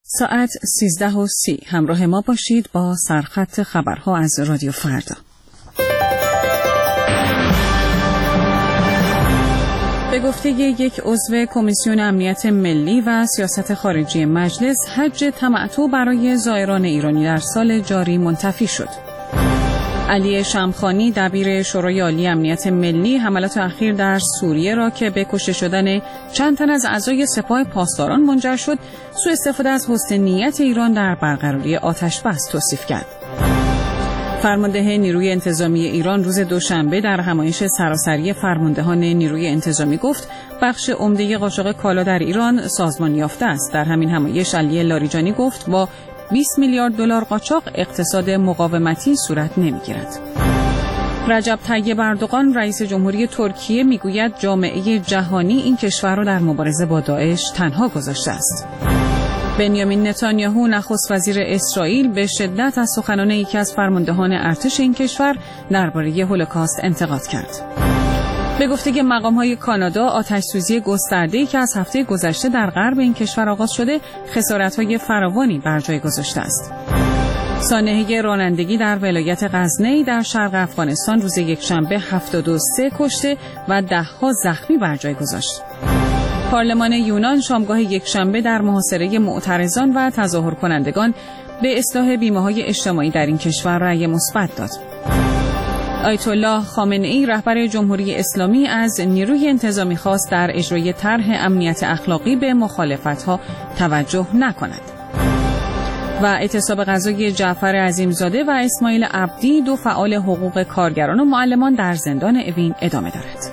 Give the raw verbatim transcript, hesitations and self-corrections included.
ساعت سیزده و سی همراه ما باشید با سرخط خبرها از رادیو فردا. به گفته یک عضو کمیسیون امنیت ملی و سیاست خارجی مجلس، حج تمتع برای زائران ایرانی در سال جاری منتفی شد. علی شمخانی دبیر شورای عالی امنیت ملی حملات اخیر در سوریه را که به کشته شدن چند تن از اعضای سپاه پاسداران منجر شد، سوء استفاده از حسن نیت ایران در برقراری آتش بس توصیف کرد. فرمانده نیروی انتظامی ایران روز دوشنبه در همایش سراسری فرماندهان نیروی انتظامی گفت بخش عمده قاچاق کالا در ایران سازمان یافته است. در همین همایش علی لاریجانی گفت با بیست میلیارد دلار قاچاق اقتصاد مقاومتی صورت نمیگیرد. رجب طیب اردوغان رئیس جمهوری ترکیه میگوید جامعه جهانی این کشور را در مبارزه با داعش تنها گذاشته است. بنیامین نتانیاهو نخست وزیر اسرائیل به شدت از سخنان یکی از فرماندهان ارتش این کشور درباره هولوکاست انتقاد کرد. به گفته مقام‌های کانادا، آتش‌سوزی گسترده‌ای که از هفته گذشته در غرب این کشور آغاز شده، خسارت‌های فراوانی بر جای گذاشته است. سانحه رانندگی در ولایت غزنی در شرق افغانستان روز یکشنبه هفتاد و سه کشته و ده‌ها زخمی بر جای گذاشت. پارلمان یونان شامگاه یکشنبه در محاصره معترضان و تظاهر کنندگان به اصلاح بیمه‌های اجتماعی در این کشور رأی مثبت داد. آیت الله خامنه‌ای رهبر جمهوری اسلامی از نیروی انتظامی خواست در اجرای طرح امنیت اخلاقی به مخالفت‌ها توجه نکند. و اعتصاب غذایی جعفر عظیمزاده و اسماعیل عبدی، دو فعال حقوق کارگران و معلمان در زندان اوین ادامه دارد.